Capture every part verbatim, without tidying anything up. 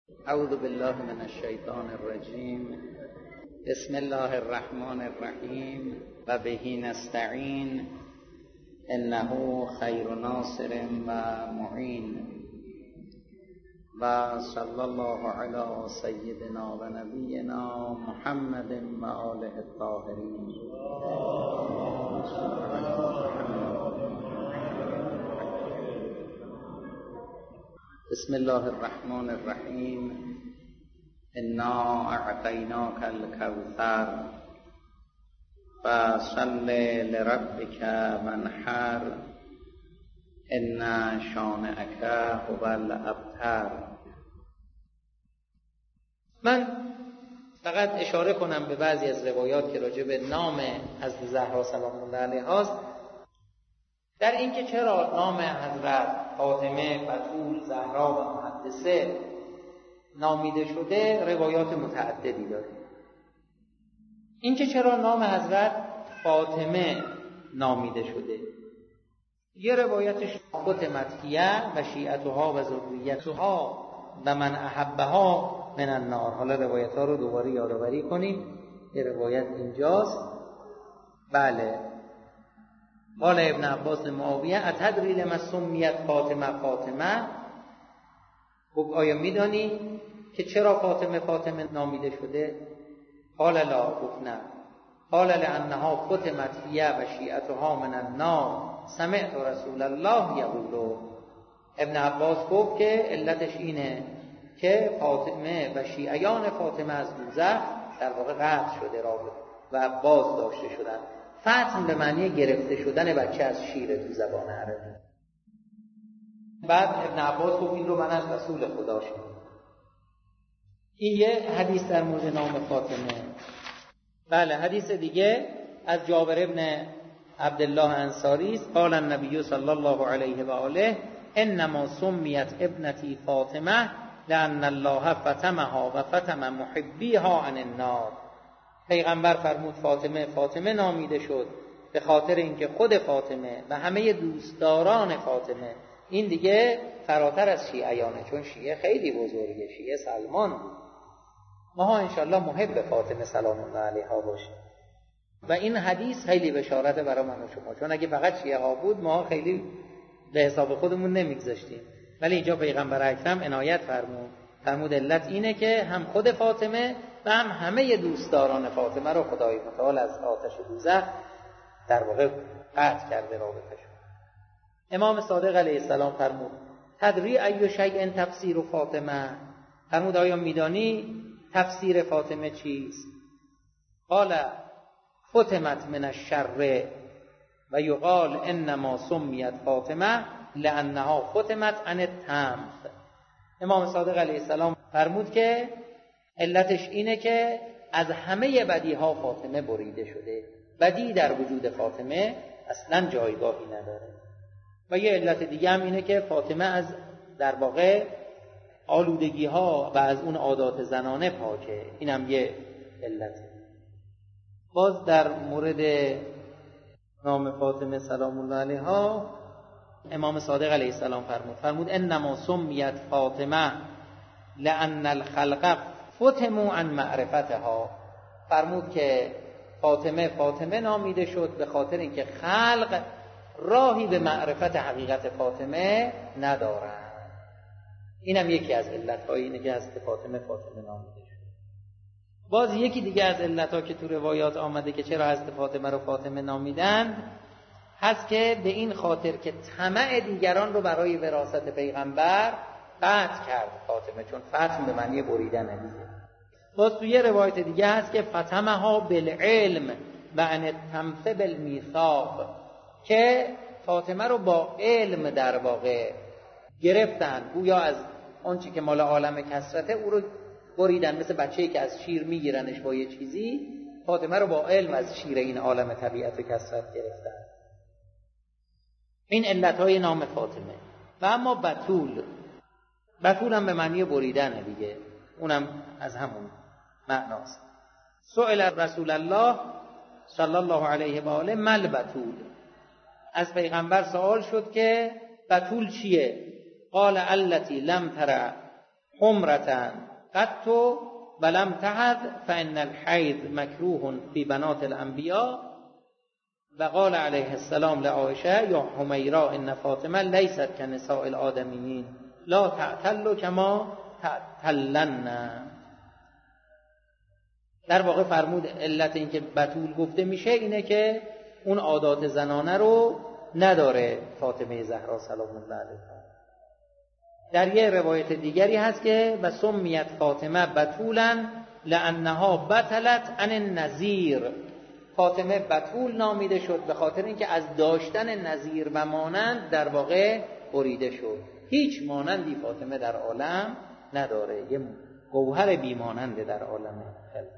اعوذ بالله من الشیطان الرجیم. بسم الله الرحمن الرحیم و به نستعین انه خیر ناصر و معین و صلی الله علی سیدنا و نبینا محمد و آله الطاهرین. بسم الله الرحمن الرحیم. انا اعطیناک الکوثر فصل لربک وانحر ان شانئک هو الابتر. من فقط اشاره کنم به بعضی از روایات که راجع به نام حضرت زهرا سلام الله علیها است، در اینکه چرا نام حضرت فاطمه، بتول، زهرا و محدثه نامیده شده روایات متعددی داره. اینکه چرا نام حضرت فاطمه نامیده شده، یه روایتش ختمتیه و شیعتها و ذریتها و من احبها من النار. حالا روایت ها رو دوباره یادآوری کنیم. یه روایت اینجاست. بله، قال ابن عباس معاویه اتدری لما سمیت فاطمه فاطمه، خب آیا میدانی که چرا فاطمه فاطمه نامیده شده؟ قال لا، گفت نه. قال لانها ختمت هي و شیعتها من النار سمعت رسول الله یقول. ابن عباس گفت که علتش اینه که فاطمه و شیعیان فاطمه از دوزخ در واقع قطع شده رابطه و باز داشته شدن. فتن به معنی گرفته شدن بچه از شیر تو زبان عربی. بعد ابن عباس گفت این رو من از رسول خدا شنیدم. این یه حدیث در مورد نام فاطمه. بله، حدیث دیگه از جابر ابن عبدالله انصاری است. قال النبی صلی الله علیه و آله انما سمیت ابنتی فاطمه لان الله فتمها و فتم محبیها عن النار. پیغمبر فرمود فاطمه فاطمه نامیده شد به خاطر اینکه خود فاطمه و همه دوستداران فاطمه، این دیگه فراتر از شیعیانه، چون شیعه خیلی بزرگه، شیعه سلمان بود. ماها انشالله محب فاطمه سلام الله علیها باشیم و این حدیث خیلی بشارت برای من و شما، چون اگه فقط شیعه ها بود ما خیلی به حساب خودمون نمیگذاشتیم، ولی اینجا پیغمبر اکرم عنایت فرمود فرمود علت اینه که هم خود فاطمه و هم همه دوستداران فاطمه رو خدای متعال از آتش دوزخ در واقع قطع کرده رابطه‌شون. امام صادق علیه السلام فرمود تدری ای شیء تفسیر فاطمه، فرمود آیا میدانی تفسیر فاطمه چیست؟ قال ختمت من الشر و یقال انما سمیت فاطمه لانها ختمت عن التمث. امام صادق علیه السلام فرمود که علتش اینه که از همه بدیها فاطمه بریده شده. بدی در وجود فاطمه اصلا جایگاهی نداره. و یه علت دیگه هم اینه که فاطمه از در واقع آلودگی ها و از اون عادات زنانه پاکه. این هم یه علته. باز در مورد نام فاطمه سلام الله علیها امام صادق علیه السلام فرمود فرمود انما سمیت فاطمه لان الخلق فتموا عن معرفتها. فرمود که فاطمه فاطمه نامیده شد به خاطر اینکه خلق راهی به معرفت حقیقت فاطمه ندارند. اینم یکی از علت‌های اینه که حضرت فاطمه فاطمه نامیده شد. باز یکی دیگه از علت‌ها که تو روایات آمده که چرا حضرت فاطمه رو فاطمه نامیدن هست که به این خاطر که طمع دیگران رو برای وراثت پیغمبر قطع کرد فاطمه، چون فتم به معنی بریدن دیگه. باز تو یه روایت دیگه هست که فتمها بالعلم و ان التمث بالمیثاق، که فاطمه رو با علم در واقع گرفتن، گویا از اون چی که مال عالم کثرته او رو بریدن، مثل بچه‌ای که از شیر میگیرنش با یه چیزی. فاطمه رو با علم از شیر این عالم طبیعت و کثرت گرفتن. این علتهای نام فاطمه. و اما بتول، بتول هم به معنی بریدن دیگه، اونم از همون معناست. سئل رسول الله صلی الله علیه و آله مل بتول، از پیغمبر سوال شد که بتول چیه؟ قال التی لم تر حمرة قط ولم تحد فإن الحيض مکروه فی بنات الانبیاء. و قال علیه السلام لعایشه یا حمیرا ان فاطمه لیست کنساء الآدمیین لا تعتل کما تعتلن. در واقع فرمود علت این که بتول گفته میشه اینه که اون عادات زنانه رو نداره فاطمه زهرا سلام الله علیها. در یه روایت دیگری هست که و سمیت فاطمه بتولا لانها بطلت عن النذیر. فاطمه بتول نامیده شد به خاطر اینکه از داشتن نظیر و مانند در واقع بریده شد. هیچ مانندی فاطمه در عالم نداره، یه گوهر بیماننده در عالم خلق.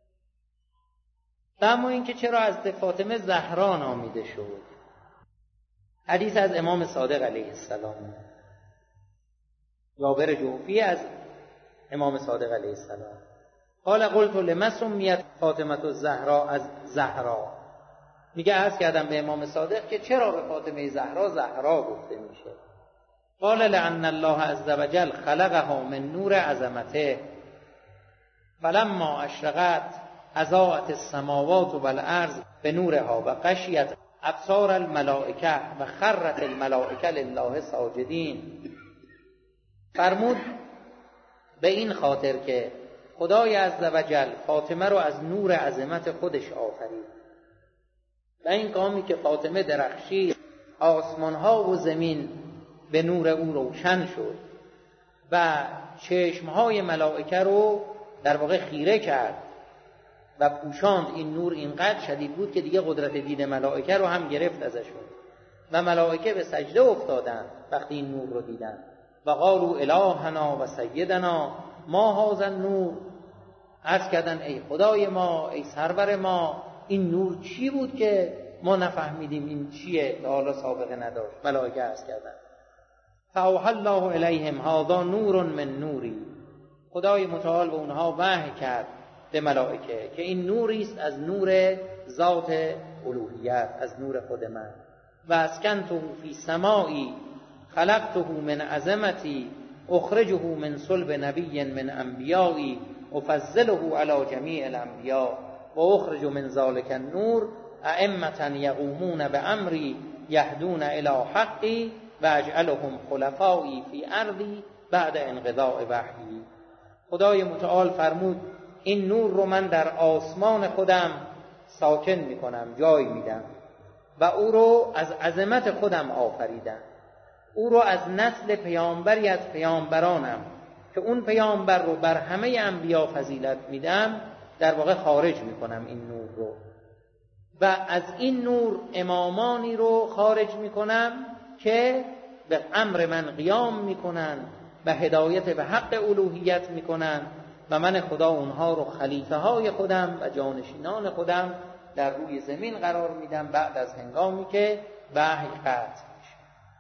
اما اینکه چرا از فاطمه زهرا نامیده شد، حدیث از امام صادق علیه السلام، جابر جوفی از امام صادق علیه السلام قال قلت لما سمیت فاطمه الزهرا از زهرا. میگه عرض کردم به امام صادق که چرا به فاطمه زهرا زهرا گفته میشه. قال لأن الله عز وجل خلقها من نور عظمته فلما اشرقت اضاءت السماوات والارض بنورها و غشیت ابصار الملائکه و خرت الملائکه لله ساجدین. فرمود به این خاطر که خدای عزوجل فاطمه رو از نور عظمت خودش آفرید و این کامی که فاطمه درخشید آسمان ها و زمین به نور او روشن شد و چشم های ملائکه رو در واقع خیره کرد و پوشاند. این نور اینقدر شدید بود که دیگه قدرت دید ملائکه رو هم گرفت ازشون و ملائکه به سجده افتادند وقتی این نور رو دیدن و قالوا الهنا و سیدنا ما هذا النور. عرض کردن ای خدای ما، ای سرور ما، این نور چی بود که ما نفهمیدیم این چیه که حالا سابقه نداشت. ملائکه عرض کردن فاوحی الله الیهم هذا نور من نوری. خدای متعال به اونها وحی کرد به ملائکه که این نوری است از نور ذات الوهیت، از نور خود من. و اسکنته فی سمائی خلقته من عظمتی اخرجه من صلب نبی من انبیایی افضله علی جمیع الانبیاء و اخرج من ذلک النور ائمة یقومون بامری یهدون الی حقی و اجعلهم خلفایی فی ارضی بعد انقضاء وحی. خدای متعال فرمود این نور رو من در آسمان خودم ساکن میکنم، جای میدم و او رو از عظمت خودم آفریدم. او رو از نسل پیامبری از پیامبرانم که اون پیامبر رو بر همه انبیا فضیلت میدم در واقع خارج میکنم این نور رو و از این نور امامانی رو خارج میکنم که به امر من قیام میکنن و هدایت به حق الوهیت میکنن و من خدا اونها رو خلیفه های خودم و جانشینان خودم در روی زمین قرار میدم بعد از هنگامی که وحی قطع میشه.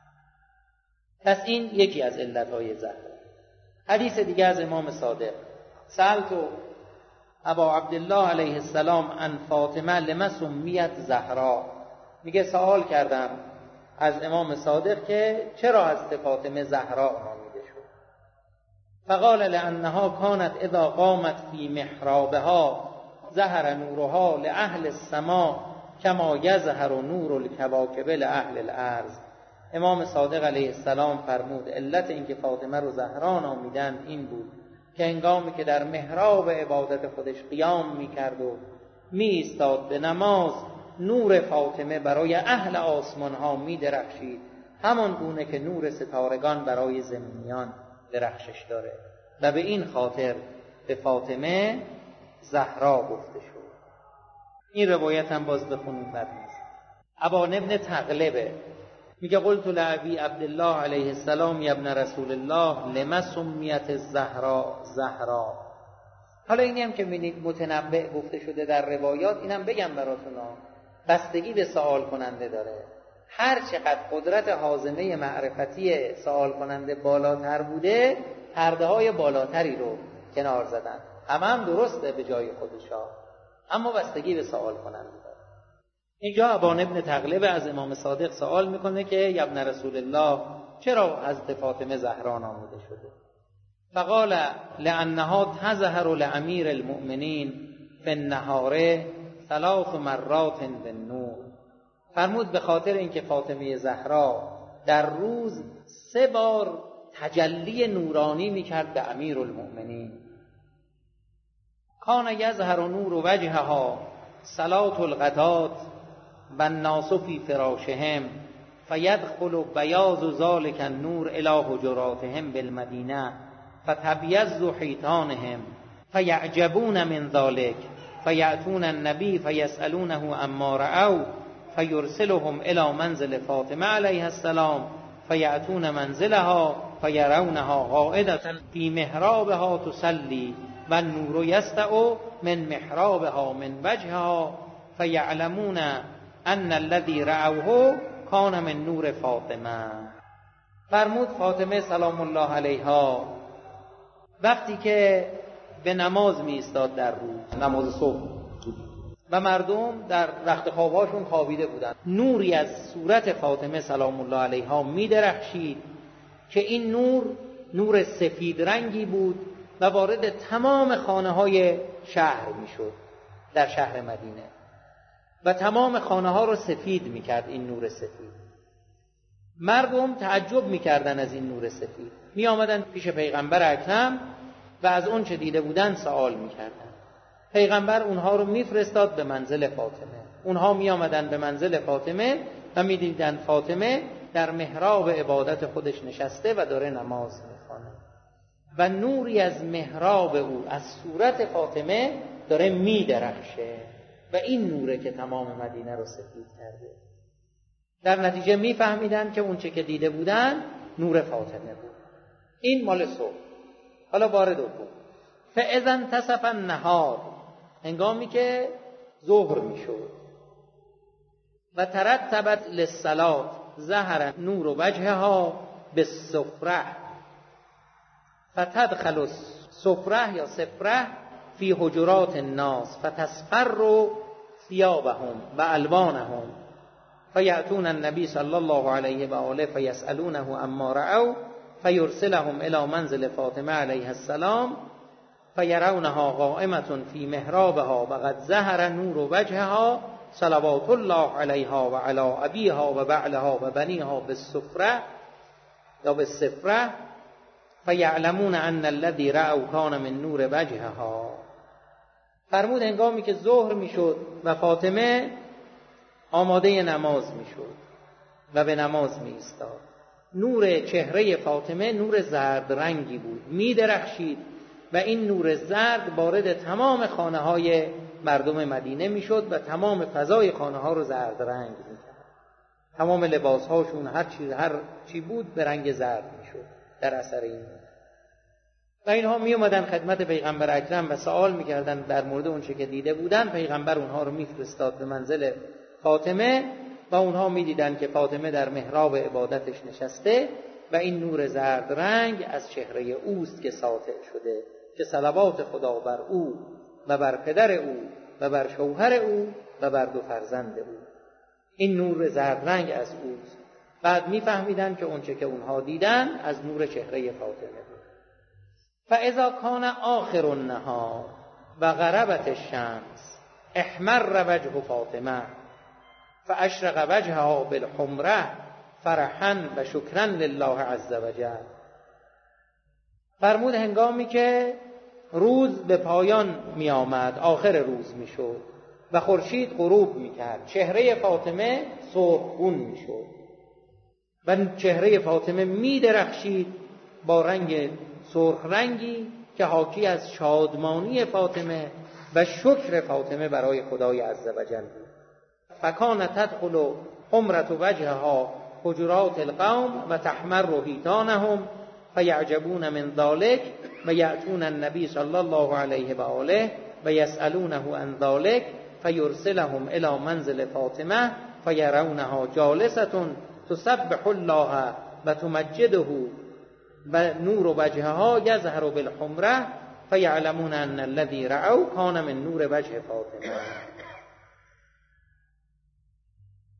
پس این یکی از علتهای زهرا. حدیث دیگه از امام صادق سألت ابا عبدالله علیه السلام عن فاطمه لما سمیت زهرا. میگه سوال کردم از امام صادق که چرا از فاطمه زهرا نامیده شد. فقال لانها كانت اذا قامت فی محرابها ظهر نورها لاهل السماء کما یظهر نور الکواکب لاهل الارض. امام صادق علیه السلام فرمود علت اینکه فاطمه رو زهرا نامیدن این بود که هنگامی که در محراب عبادت خودش قیام میکرد و می ایستاد به نماز نور فاطمه برای اهل آسمان ها می درخشید همان گونه که نور ستارگان برای زمینیان درخشش داره و به این خاطر به فاطمه زهرا گفته شد. این روایت هم باز بخونیم بد نیست. ابان ابن تغلبه میگه قلت لعبی عبدالله علیه السلام یا ابن رسول الله لما سمیت الزهرا زهرا. حالا اینی هم که می‌بینید متنبع گفته شده در روایات، اینم بگم براتون ها، بستگی به سوال کننده داره. هر چقدر قدرت حازمه معرفتی سوال کننده بالاتر بوده پرده های بالاتری رو کنار زدن. همه هم درسته به جای خودشا، اما بستگی به سوال کننده داره. اینجا ابان ابن تغلبه از امام صادق سوال میکنه که یا ابن رسول الله چرا حضرت فاطمه زهرا نامیده شده. فقال لأنها تظهر لأمیر المؤمنین فی النهار ثلاث مرات بالنور. فرمود به خاطر اینکه فاطمه زهرا در روز سه بار تجلی نورانی میکرد به امیر المؤمنین. کان یظهر نور وجهها صلاة الغدات و الناس فی فراشهم فیدخل بیاض ذلک النور الی حجراتهم بالمدینه فتبیض حیطانهم فیعجبون من ذلک فیأتون النبی فیسألونه عما رأوا فیرسلهم الی منزل فاطمه علیها السلام فیأتون منزلها فیرونها قاعدة فی محرابها تصلی و النور یسطع من محرابها من وجهها فیعلمون ان الذی رأوه کان من نور فاطمه. فرمود فاطمه سلام الله علیها وقتی که به نماز می ایستاد در روز، نماز صبح، و مردم در رخت خوابهاشون خوابیده بودند، نوری از صورت فاطمه سلام الله علیها می درخشید که این نور نور سفید رنگی بود و وارد تمام خانه های شهر می شد در شهر مدینه و تمام خانه ها رو سفید می کرد این نور سفید. مردم تعجب می کردن از این نور سفید، می آمدن پیش پیغمبر اکرم و از اون چه دیده بودن سوال می کردن. پیغمبر اونها رو می فرستاد به منزل فاطمه. اونها می آمدن به منزل فاطمه و می دیدن فاطمه در محراب عبادت خودش نشسته و داره نماز می خوانه و نوری از محراب او از صورت فاطمه داره می درخشه و این نوره که تمام مدینه رو سفید کرده. در نتیجه می فهمیدن که اون چه که دیده بودن نور فاطمه بود. این مال صبح. حالا بار دوم، فاذا انتصف النهار، هنگامی که ظهر می شد و ترتبت للصلاة ظهر نور وجهها بالصفرة فتدخل الصفرة یا صفرة فی حجرات الناس فتصفر ثيابهم و الوانهم فیأتون النبی صلی الله علیه و آله فیسألونه عما رأوا فیرسلهم الی منزل فاطمه علیها السلام فیرونها قائمة فی محرابها و قد ظهر نور وجهها صلوات الله علیها و علی ابیها و بعلها و بنیها بالصفرة یا بالصفرة فیعلمون ان الذی رأوا کان من نور وجهها. فرمود هنگامی که ظهر میشد و فاطمه آماده نماز میشد و به نماز می ایستاد، نور چهره فاطمه نور زرد رنگی بود، می درخشید و این نور زرد وارد تمام خانه های مردم مدینه می شد و تمام فضای خانه ها رو زرد رنگ می کرد. تمام لباس هاشون هر چیز هر چی بود به رنگ زرد می شد در اثر این. و اینها می اومدن خدمت پیغمبر اکرم و سوال می کردن در مورد اون چه که دیده بودن. پیغمبر اونها رو می فرستاد به منزل فاطمه و اونها می دیدن که فاطمه در محراب عبادتش نشسته و این نور زرد رنگ از چهره اوست که ساطع شده، که صلوات خدا بر او و بر پدر او و بر شوهر او و بر دو فرزند او. این نور زرد رنگ از اوست. بعد می فهمیدن که اونچه که اونها دیدن از نور چهره فاطمه بود. فاذا کان آخر النهار و غربت الشمس احمر وجه فاطمه فاشرق وجهها بالحمره فرحا و شکرا لله عز وجل. فرمود هنگامی که روز به پایان می آمد، آخر روز می شد و خورشید غروب می کرد، چهره فاطمه سرخگون می شد و چهره فاطمه می درخشید با رنگ سرخ رنگی که حاکی از شادمانی فاطمه و شکر فاطمه برای خدای عز وجل بود. فکان تدخل حمرة وجهها حجرات القوم و تحمر حیطانهم فیعجبون من ذلك و یأتون النبی صلی الله علیه و آله و یسألونه عن ذلك فیرسلهم الی منزل فاطمه فیرونها جالسة تسبح الله و تمجده و نور وجهها یظهر بالحمره فیعلمون ان الذی رأوا کان من نور وجه فاطمه.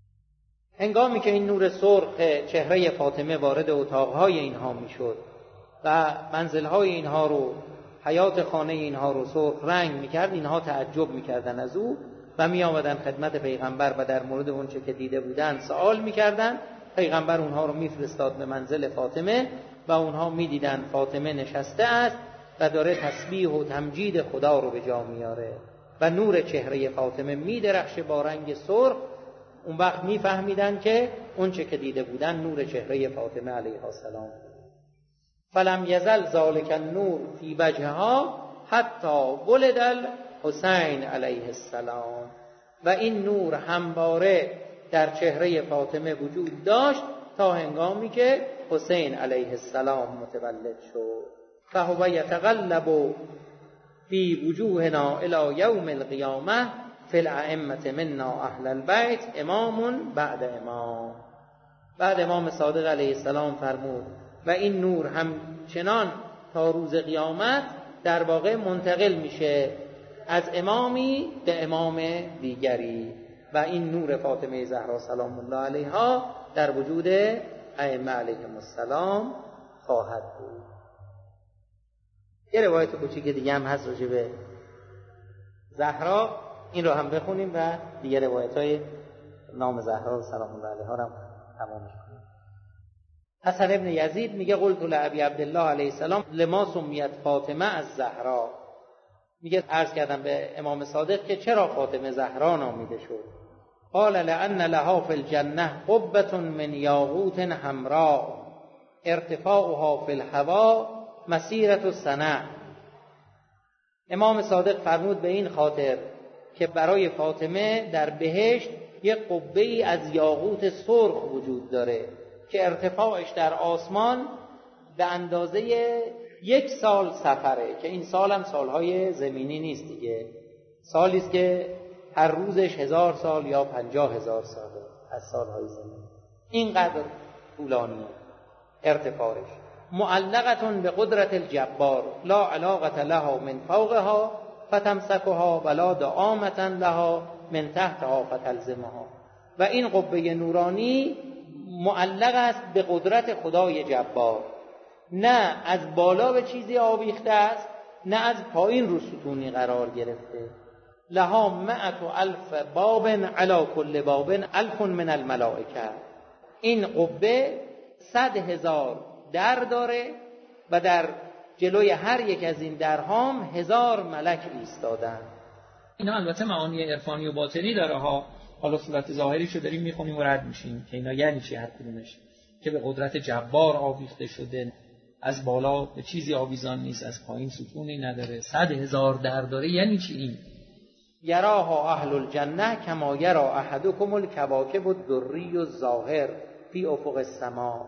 هنگامی که این نور سرخ چهره فاطمه وارد اتاقهای اینها میشد و منزلهای اینها رو، حیات خانه اینها رو سرخ رنگ میکرد، اینها تعجب میکردن از او و می آمدن خدمت پیغمبر و در مورد اون چه که دیده بودن سوال میکردن. پیغمبر اونها رو میفرستاد به منزل فاطمه و اونها میدیدن فاطمه نشسته است و داره تسبیح و تمجید خدا رو به جا میاره و نور چهره فاطمه میدرخشه با رنگ سرخ. اون وقت میفهمیدن که اون چه که دیده بودن نور چهره فاطمه علیها السلام. فلم یزل ذالک النور فی وجهها حتی ولد الحسین علیه السلام. و این نور همواره در چهره فاطمه وجود داشت تا هنگامی که حسین علیه السلام متولد شد. فهو یتقلب فی وجوهنا الی یوم القیامه فی الائمه منا اهل البیت امام بعد امام. بعد امام صادق علیه السلام فرمود و این نور همچنان تا روز قیامت در واقع منتقل میشه از امامی به امام دیگری و این نور فاطمه زهرا سلام الله علیها در وجود ائمه علیهم السلام خواهد بود. یه روایت کوچیک دیگه هم هست راجع به زهرا، این رو هم بخونیم و دیگه روایت‌های نام زهرا سلام الله علیها رو هم تمامش کنیم. حسن ابن یزید میگه قلت لابی عبدالله علیه السلام لما سمیت فاطمه از زهرا. میگه عرض کردم به امام صادق که چرا فاطمه زهرا نامیده شد. قال لأن لها فی الجنه قبة من یاقوت حمراء ارتفاعها فی الهوا مسیرة السنه. امام صادق فرمود به این خاطر که برای فاطمه در بهشت یک قبه‌ای از یاقوت سرخ وجود داره که ارتفاعش در آسمان به اندازه یک سال سفره، که این سال هم سالهای زمینی نیست دیگه، سالی است که هر روزش هزار سال یا پنجاه هزار ساله از سالهای زمینی. اینقدر طولانیه ارتفاعش. معلقتون به قدرت الجبار لا علاقت لها من فوقها فتمسکها ولا دعامتا لها من تحتها فتلزمها. و این قبه نورانی معلق است به قدرت خدای جبار، نه از بالا به چیزی آویخته است نه از پایین رو ستونی قرار گرفته. لها مئة الف باب علی کل باب الف من الملائکه. این قبه صد هزار در داره و در جلوی هر یک از این درهام هزار ملک ایستادن. اینا البته معانی عرفانی و باطنی داره ها، حالا صورت ظاهریشو داریم میخونیم و رد میشیم که اینا یعنی چی هر کدومش، که به قدرت جبار آویخته شده، از بالا به چیزی آویزان نیست، از پایین ستونی نداره، صد هزار در داره. یعنی چی این؟ یراها اهل الجنه کما یرا احدکم الکواکب الدری الظاهر فی افق السما.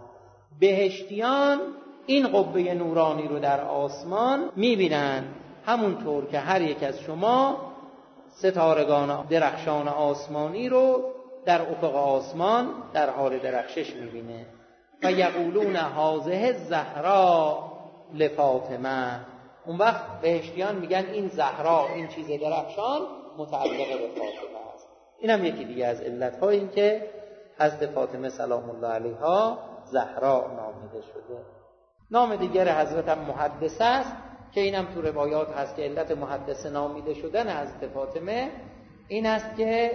بهشتیان این قبه نورانی رو در آسمان میبینن همونطور که هر یک از شما ستارگان درخشان آسمانی رو در افق آسمان در حال درخشش میبینه. و یقولون هذه زهرا لفاطمه. اون وقت بهشتیان میگن این زهرا، این چیز درخشان متعلق به فاطمه است. اینم یکی دیگه از علت‌های این که حضرت فاطمه سلام الله علیها زهرا نامیده شده. نام دیگر حضرت هم محدثه است که اینم تو روایات هست که علت محدثه نامیده شدن حضرت فاطمه این است که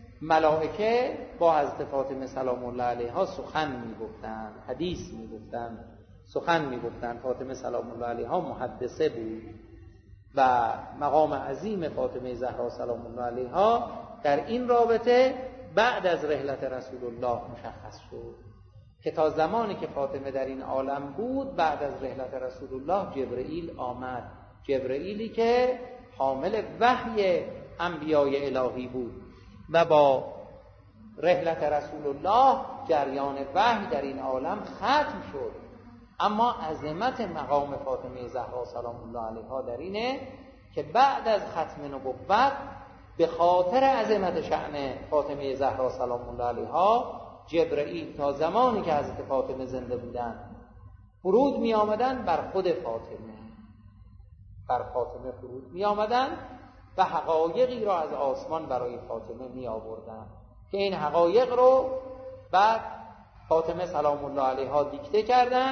ملائکه با حضرت فاطمه سلام الله علیها سخن میگفتن، حدیث میگفتن، سخن میگفتن. فاطمه سلام الله علیها محدثه بود و مقام عظیم فاطمه زهرا سلام الله علیها در این رابطه بعد از رحلت رسول الله مشخص شد که تا زمانی که فاطمه در این عالم بود بعد از رحلت رسول الله جبرئیل آمد، جبرئیلی که حامل وحی انبیای الهی بود و با رحلت رسول الله جریان وحی در این عالم ختم شد. اما عظمت مقام فاطمه زهرا سلام الله علیها در اینه که بعد از ختم نبوت به خاطر عظمت شأن فاطمه زهرا سلام الله علیها جبرئیل تا زمانی که حضرت فاطمه زنده بودن فرود می آمدن بر خود فاطمه، بر فاطمه فرود می آمدن و حقایقی را از آسمان برای فاطمه می آوردن که این حقایق رو بعد فاطمه سلام الله علیها دیکته کردن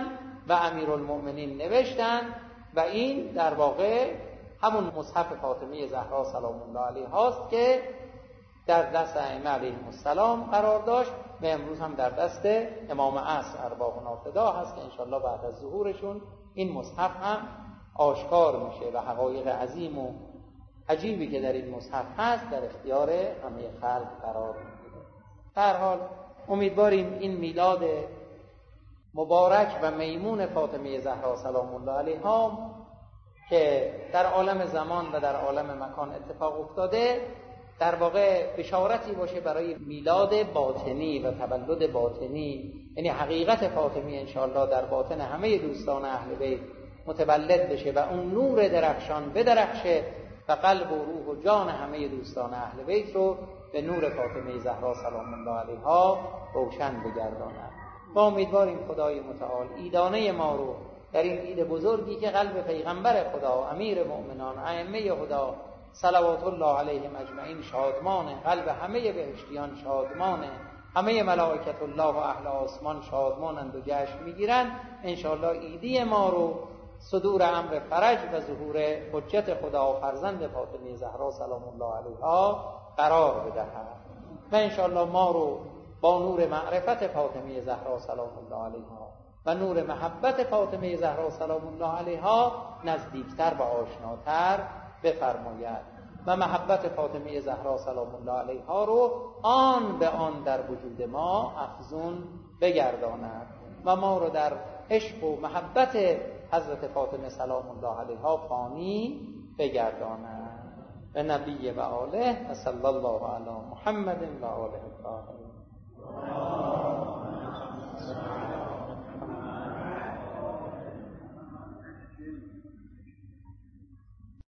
و امیرالمؤمنین نوشتن و این در واقع همون مصحف فاطمه زهرا سلام الله علیها است که در دست ائمه علیهم السلام قرار داشت و امروز هم در دست امام عصر ارواحنا فدا هست که انشالله بعد از ظهورشون این مصحف هم آشکار میشه و حقایق عظیم و عجیبی که در این مصحف هست در اختیار همه خلق قرار میگیره. در هر حال امیدواریم این میلاد مبارک و میمون فاطمه زهرا سلام الله علیها که در عالم زمان و در عالم مکان اتفاق افتاده در واقع بشارتی باشه برای میلاد باطنی و تولد باطنی، یعنی حقیقت فاطمی انشاءالله در باطن همه دوستان اهل بیت متولد بشه و اون نور درخشان بدرخشه و قلب و روح و جان همه دوستان اهل بیت رو به نور فاطمه زهرا سلام الله علیها روشن بگرداند. ما امیدواریم خدای متعال عیدانه ما رو در این عید بزرگی که قلب پیغمبر خدا امیر مؤمنان ائمه هدا صلوات الله علیهم اجمعین شادمانه، قلب همه بهشتیان شادمانه، همه ملائکت الله و اهل آسمان شادمانند و جشن میگیرن. انشاءالله عیدی ما رو صدور امر فرج و ظهور حجت خدا و فرزند فاطمه زهرا سلام الله علیها قرار بدهد و انشاءالله ما رو با نور معرفت فاطمه زهرا سلام الله علیها و نور محبت فاطمه زهرا سلام الله علیها نزدیکتر و آشناتر بفرماید و محبت فاطمه زهرا سلام الله علیها رو آن به آن در وجود ما افزون بگرداند و ما رو در عشق و محبت حضرت فاطمه سلام الله علیها فانی بگرداند. و نبی و آله و صلی الله علی محمد و آله الطاهرین.